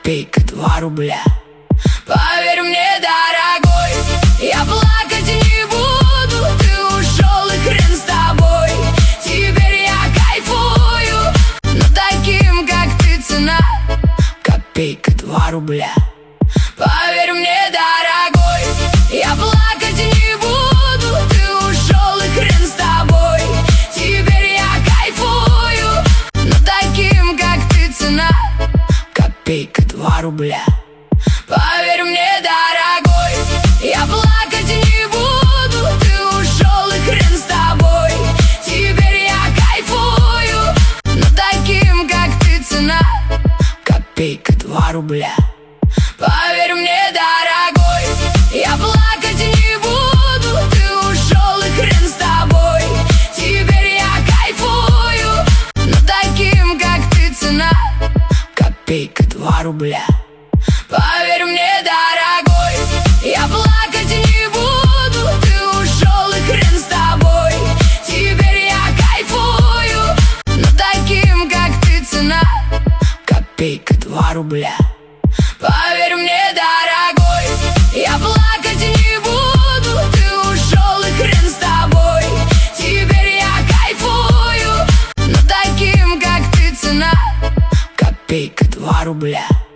копейка 2 рубля. Поверь мне, дорогой, я плакать не буду. Ты ушел, и хрен с тобой. Теперь я кайфую, но таким, как ты, цена копейка 2 рубля. Поверь мне, дорогой, я плакать не буду. Ты ушел, и хрен с тобой. Теперь я кайфую, но таким, как ты, цена копейка 2 рубля. Поверь мне, дорогой, я плакать не буду. Ты ушел, и хрен с тобой. Теперь я кайфую, но таким, как ты, цена копейка 2 рубля. Поверь мне, дорогой, я плакать не буду. Ты ушел, и хрен с тобой. Теперь я кайфую, но таким, как ты, цена копейка 2 рубля. Поверь мне, дорогой, я плакать не буду. Ты ушел, и хрен с тобой. Теперь я кайфую, но таким, как ты, цена копейка 2 рубля. Поверь мне, дорогой, я плакать не буду. Ты ушел, и хрен с тобой. Теперь я кайфую, но таким, как ты, цена копейка 2 рубля.